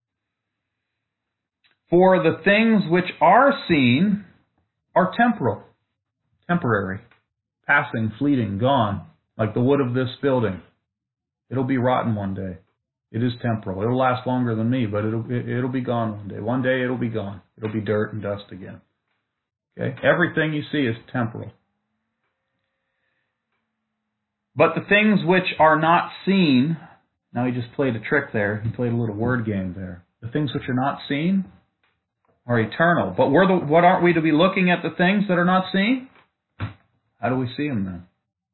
For the things which are seen are temporal, temporary, passing, fleeting, gone, like the wood of this building. It'll be rotten one day. It is temporal. It'll last longer than me, but it'll it'll be gone one day. One day it'll be gone. It'll be dirt and dust again. Okay? Everything you see is temporal. But the things which are not seen, now he just played a trick there. He played a little word game there. The things which are not seen are eternal. But we're the, what aren't we to be looking at the things that are not seen? How do we see them then?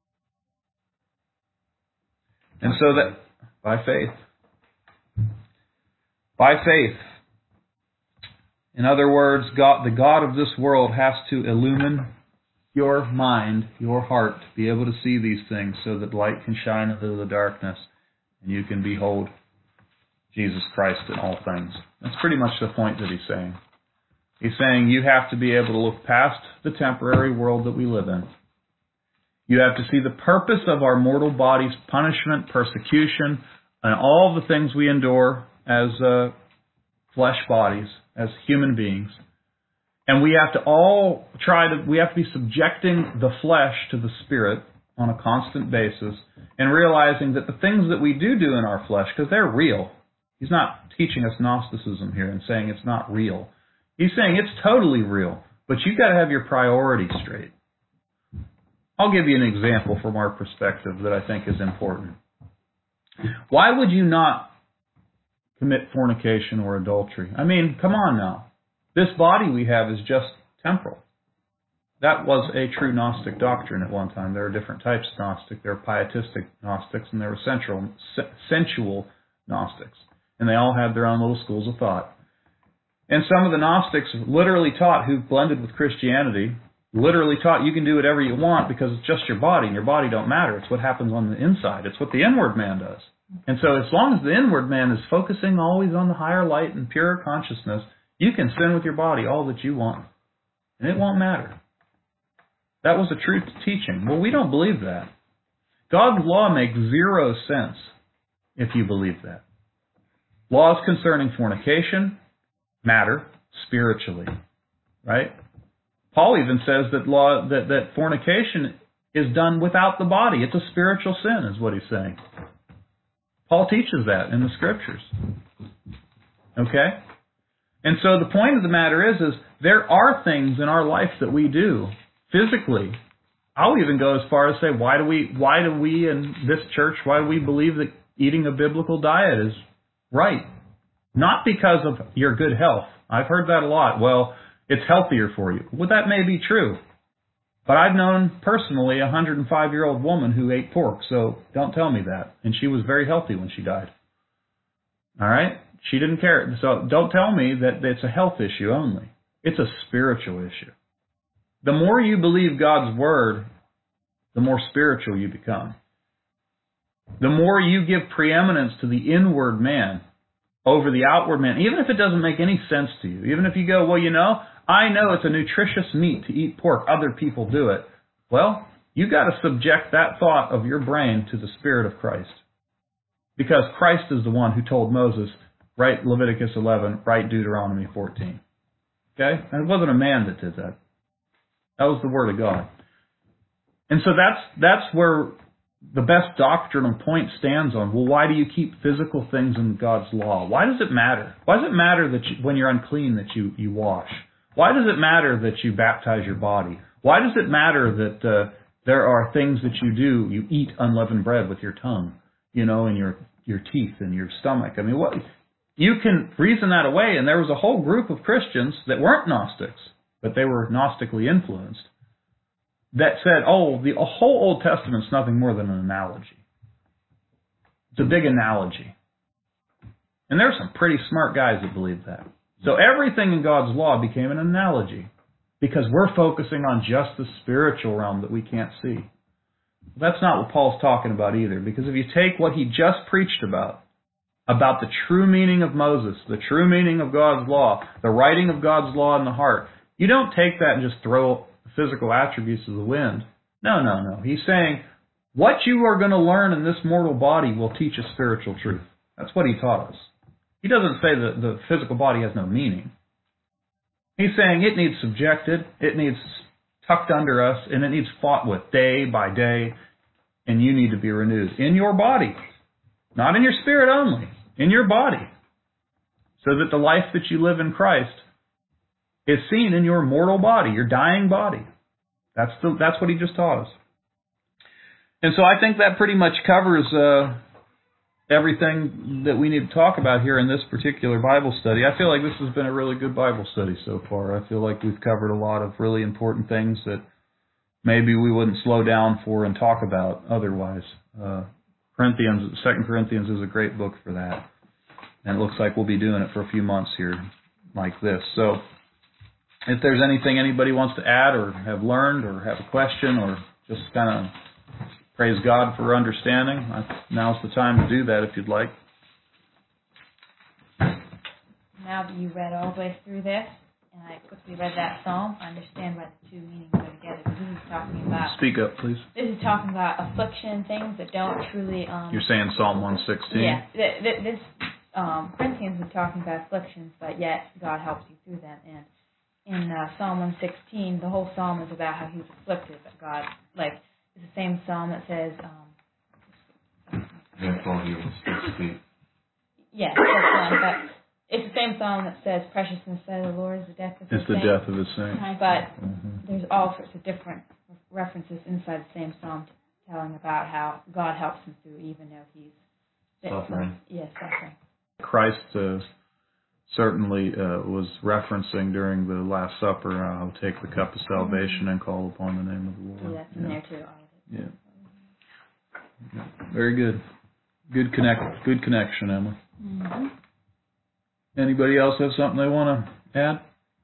And so that, by faith. By faith. In other words, God, the God of this world has to illumine your mind, your heart, to be able to see these things so that light can shine into the darkness and you can behold Jesus Christ in all things. That's pretty much the point that he's saying. He's saying you have to be able to look past the temporary world that we live in. You have to see the purpose of our mortal body's punishment, persecution, and all the things we endure as uh, flesh bodies, as human beings. And we have to all try to, we have to be subjecting the flesh to the spirit on a constant basis and realizing that the things that we do do in our flesh, because they're real. He's not teaching us Gnosticism here and saying it's not real. He's saying it's totally real, but you've got to have your priorities straight. I'll give you an example from our perspective that I think is important. Why would you not commit fornication or adultery? I mean, come on now. This body we have is just temporal. That was a true Gnostic doctrine at one time. There are different types of Gnostic. There are pietistic Gnostics, and there were sensual, sensual Gnostics. And they all had their own little schools of thought. And some of the Gnostics literally taught, who blended with Christianity, literally taught you can do whatever you want because it's just your body, and your body don't matter. It's what happens on the inside. It's what the inward man does. And so as long as the inward man is focusing always on the higher light and pure consciousness, you can sin with your body all that you want. And it won't matter. That was a true teaching. Well, we don't believe that. God's law makes zero sense if you believe that. Laws concerning fornication matter spiritually, right? Paul even says that law that, that fornication is done without the body. It's a spiritual sin, is what he's saying. Paul teaches that in the Scriptures. Okay? And so the point of the matter is, is there are things in our life that we do physically. I'll even go as far as say, why do we, why do we in this church, why do we believe that eating a biblical diet is right? Not because of your good health. I've heard that a lot. Well, it's healthier for you. Well, that may be true. But I've known personally a one hundred five-year-old woman who ate pork, so don't tell me that. And she was very healthy when she died. All right? She didn't care. So don't tell me that it's a health issue only. It's a spiritual issue. The more you believe God's Word, the more spiritual you become. The more you give preeminence to the inward man over the outward man, even if it doesn't make any sense to you. Even if you go, well, you know, I know it's a nutritious meat to eat pork. Other people do it. Well, you've got to subject that thought of your brain to the Spirit of Christ. Because Christ is the one who told Moses, write Leviticus eleven, write Deuteronomy fourteen. Okay? And it wasn't a man that did that. That was the Word of God. And so that's that's where the best doctrinal point stands on. Well, why do you keep physical things in God's law? Why does it matter? Why does it matter that you, when you're unclean that you, you wash? Why does it matter that you baptize your body? Why does it matter that uh, there are things that you do? You eat unleavened bread with your tongue, you know, and your your teeth and your stomach. I mean, what you can reason that away. And there was a whole group of Christians that weren't Gnostics, but they were Gnostically influenced, that said, oh, the whole Old Testament's nothing more than an analogy. It's a big analogy. And there are some pretty smart guys that believe that. So everything in God's law became an analogy because we're focusing on just the spiritual realm that we can't see. That's not what Paul's talking about either, because if you take what he just preached about, about the true meaning of Moses, the true meaning of God's law, the writing of God's law in the heart, you don't take that and just throw physical attributes to the wind. No, no, no. He's saying, what you are going to learn in this mortal body will teach a spiritual truth. That's what he taught us. He doesn't say that the physical body has no meaning. He's saying it needs subjected, it needs tucked under us, and it needs fought with day by day, and you need to be renewed in your body. Not in your spirit only, in your body. So that the life that you live in Christ is seen in your mortal body, your dying body. That's the, that's what he just taught us. And so I think that pretty much covers uh, everything that we need to talk about here in this particular Bible study. I feel like this has been a really good Bible study so far. I feel like we've covered a lot of really important things that maybe we wouldn't slow down for and talk about otherwise. Uh, Corinthians, Second Corinthians is a great book for that. And it looks like we'll be doing it for a few months here like this. So if there's anything anybody wants to add or have learned or have a question or just kind of praise God for understanding, now's the time to do that if you'd like. Now that you read all the way through this, and I quickly read that psalm, I understand why the two meanings go together. Because this is talking about... Speak up, please. This is talking about affliction, things that don't truly... Um, You're saying Psalm one sixteen? Yeah. Th- th- this um, Corinthians is talking about afflictions, but yet God helps you through them. And in uh, Psalm one sixteen, the whole psalm is about how he's afflicted, but God, like, it's the same psalm that says... Um, That's all he wants to speak. Yeah, that's one, but it's the same psalm that says, precious in the sight of the Lord is the death of his It's the saints. death of his saints. But mm-hmm. there's all sorts of different references inside the same psalm telling about how God helps him through even though he's Suffering. Yes, suffering. Christ uh, certainly uh, was referencing during the Last Supper, uh, I'll take the cup of salvation and call upon the name of the Lord. Yeah, that's in yeah. there too. All of it. Yeah. yeah. Very good. Good connect. Good connection, Emma. Mm-hmm. Anybody else have something they want to add?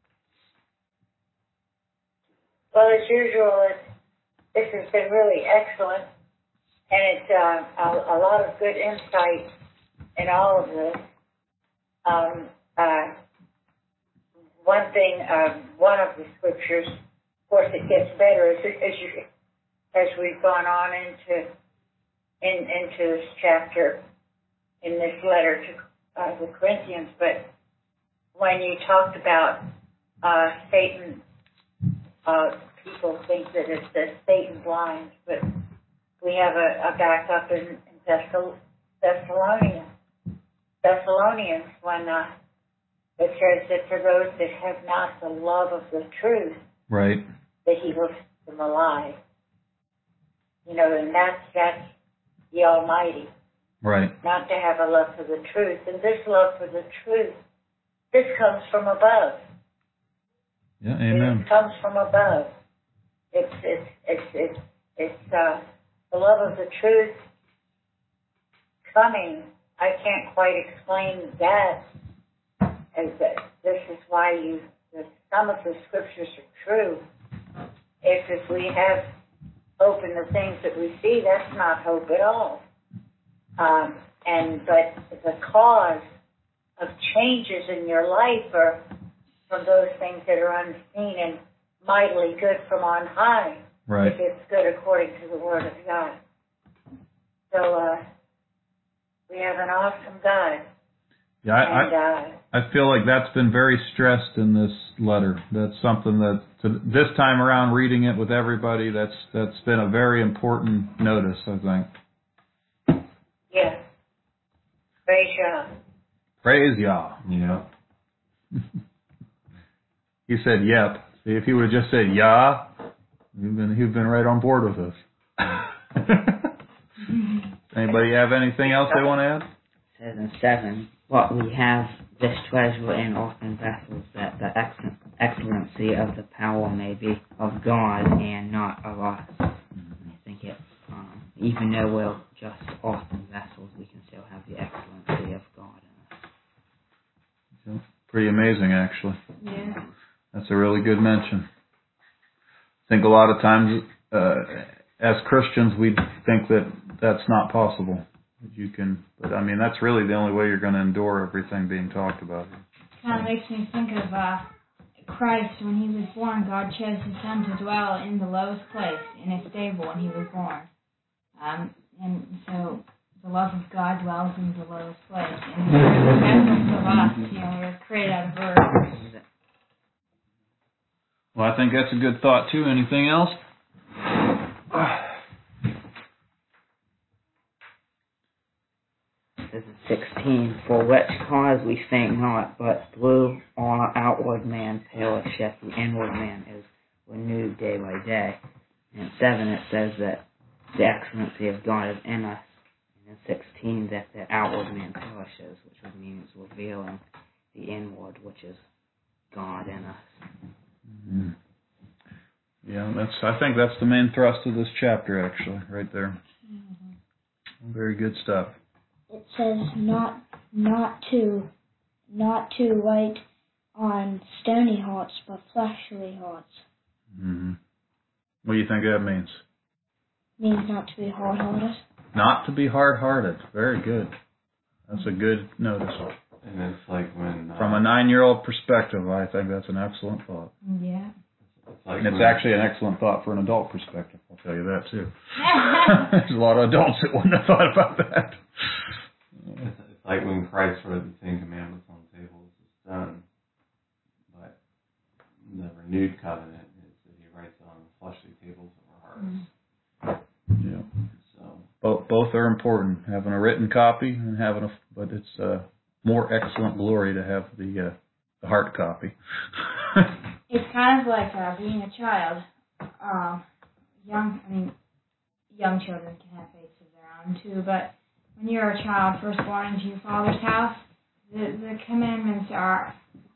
Well, as usual, it, this has been really excellent, and it's uh, a, a lot of good insight in all of this. Um, uh, one thing, uh, one of the scriptures, of course, it gets better as, as you as we've gone on into in, into this chapter in this letter to uh, the Corinthians. But when you talked about uh, Satan. Uh, people think that it's the Satan blind, but we have a, a backup in, in Thessal- Thessalonians. Thessalonians, when uh, it says that for those that have not the love of the truth, right, that he will keep them alive. You know, and that's that's the Almighty. right. Not to have a love for the truth, and this love for the truth, this comes from above. Yeah, amen. It comes from above. It's it's it's it's it's uh, the love of the truth coming. I can't quite explain that. As that this is why you the, some of the scriptures are true. If if we have hope in the things that we see, that's not hope at all. Um, and but the cause of changes in your life are from those things that are unseen and mightily good from on high, Right. if it's good according to the Word of God. So uh, we have an awesome God. Yeah, I, and, I uh, I feel like that's been very stressed in this letter. That's something that to this time around, reading it with everybody, that's that's been a very important notice, I think. yeah. Praise God. Praise Yah. Yeah. He said, "Yep." See, if he would have just said "Yah," he'd been he'd been right on board with us. Anybody have anything else they want to add? Says in seven, but we have this treasure in earthen vessels, that the ex- excellency of the power may be of God and not of us. I think it, um, even though we're just earthen vessels, we can still have the excellency of God in us. Pretty amazing, actually. Yeah. That's a really good mention. I think a lot of times, uh, as Christians, we think that that's not possible. That you can, but I mean, that's really the only way you're going to endure everything being talked about. Kind of makes me think of uh, Christ when he was born. God chose his son to dwell in the lowest place, in a stable, when he was born. Um, and so the love of God dwells in the lowest place. And the essence of us, you know, we're created out of earth. Well, I think that's a good thought, too. Anything else? This is sixteen, for which cause we faint not, but through our outward man perisheth, the inward man is renewed day by day. And in seven it says that the excellency of God is in us. And in sixteen that the outward man perishes, which would mean it's revealing the inward, which is God in us. Mm-hmm. Yeah, that's. I think that's the main thrust of this chapter, actually, right there. Mm-hmm. Very good stuff. It says not not to not to wait on stony hearts, but fleshly hearts. Mm-hmm. What do you think that means? Means not to be hard-hearted. Not to be hard-hearted. Very good. That's a good notice. And it's like when... Uh, From a nine-year-old perspective, I think that's an excellent thought. Yeah. It's like And it's when, actually an excellent thought for an adult perspective. I'll tell you that, too. There's a lot of adults that wouldn't have thought about that. It's, it's like when Christ wrote the Ten Commandments on tables of stone. But the renewed covenant is that he writes it on the fleshly tables of our hearts. Yeah. So Both both are important. Having a written copy and having a, but it's uh, more excellent glory to have the uh, the hard copy. It's kind of like uh, being a child. Um, young, I mean, young children can have faiths of their own too, but when you're a child first born into your father's house, the, the commandments are,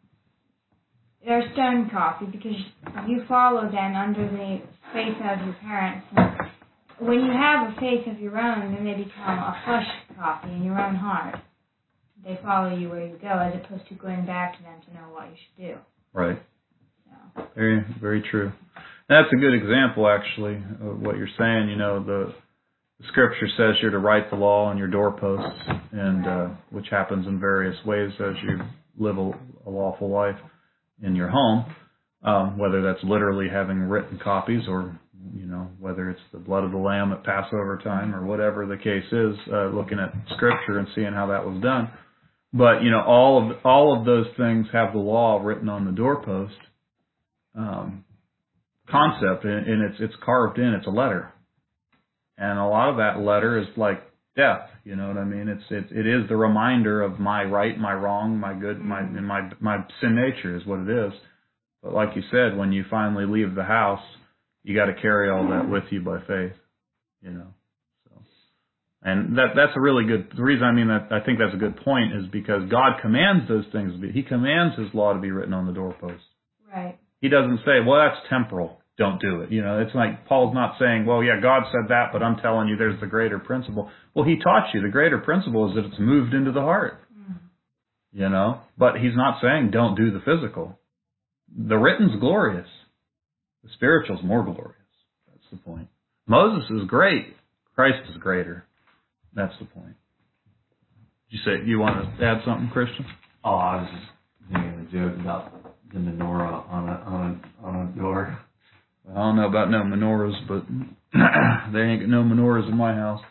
they're stone coffee because you follow them under the faith of your parents. And when you have a faith of your own, then they become a flesh copy in your own heart. They follow you where you go as opposed to going back to them to know what you should do. Right. So. Very, very true. That's a good example, actually, of what you're saying. You know, the, the Scripture says you're to write the law on your doorposts, and uh, which happens in various ways as you live a, a lawful life in your home, um, whether that's literally having written copies or, you know, whether it's the blood of the Lamb at Passover time or whatever the case is, uh, looking at Scripture and seeing how that was done. But, you know, all of all of those things have the law written on the doorpost. Um, concept, and it's it's carved in. It's a letter, and a lot of that letter is like death. You know what I mean? It's it it is the reminder of my right, my wrong, my good, my and my my sin nature is what it is. But like you said, when you finally leave the house, you got to carry all that with you by faith. You know, so and that that's a really good. The reason I mean that I think that's a good point is because God commands those things. He commands His law to be written on the doorpost. Right. He doesn't say, well, that's temporal. Don't do it. You know, it's like Paul's not saying, well, yeah, God said that, but I'm telling you there's the greater principle. Well, he taught you the greater principle is that it's moved into the heart. Mm-hmm. You know, but he's not saying don't do the physical. The written's glorious. The spiritual's more glorious. That's the point. Moses is great. Christ is greater. That's the point. Did you say you want to add something, Christian? Oh, I was just thinking a joke about the menorah on a on a on a door. I don't know about no menorahs, but there ain't no menorahs in my house.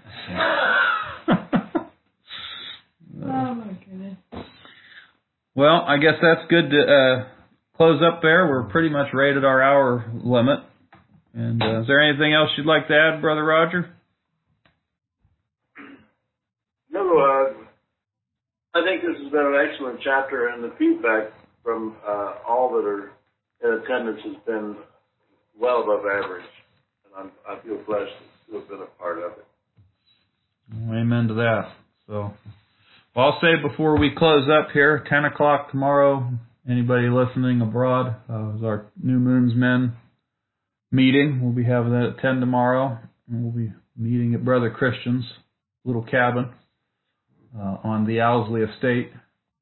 Oh my goodness. Well, I guess that's good to uh, close up there. We're pretty much right at our hour limit. And uh, is there anything else you'd like to add, Brother Roger? No, uh, I think this has been an excellent chapter, and the feedback from uh, all that are in attendance has been well above average, and I'm, I feel blessed to have been a part of it. Amen to that. So, well, I'll say before we close up here, ten o'clock tomorrow, anybody listening abroad, uh, is our New Moon's Men meeting. We'll be having that at ten tomorrow, and we'll be meeting at Brother Christian's little cabin uh, on the Owsley Estate.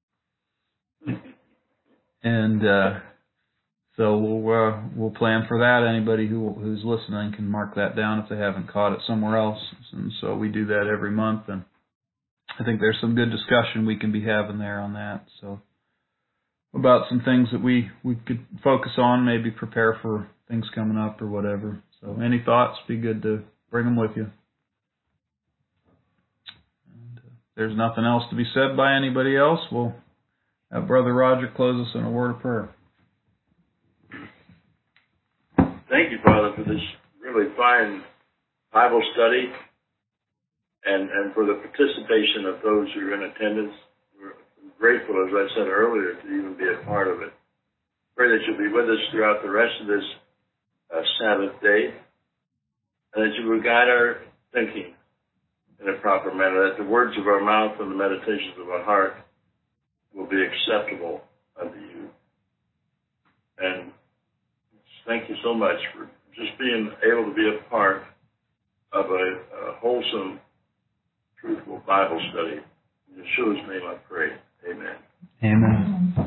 And uh, so we'll uh, we'll plan for that. Anybody who who's listening can mark that down if they haven't caught it somewhere else. And so we do that every month, and I think there's some good discussion we can be having there on that. So about some things that we, we could focus on, maybe prepare for things coming up or whatever. So any thoughts? Be good to bring them with you. And uh, if there's nothing else to be said by anybody else, we'll have Brother Roger close us in a word of prayer. Thank you, Father, for this really fine Bible study and, and for the participation of those who are in attendance. We're grateful, as I said earlier, to even be a part of it. Pray that you'll be with us throughout the rest of this uh, Sabbath day, and that you will guide our thinking in a proper manner, that the words of our mouth and the meditations of our heart will be acceptable unto you. And thank you so much for just being able to be a part of a, a wholesome, truthful Bible study. In Yeshua's name I pray. Amen. Amen.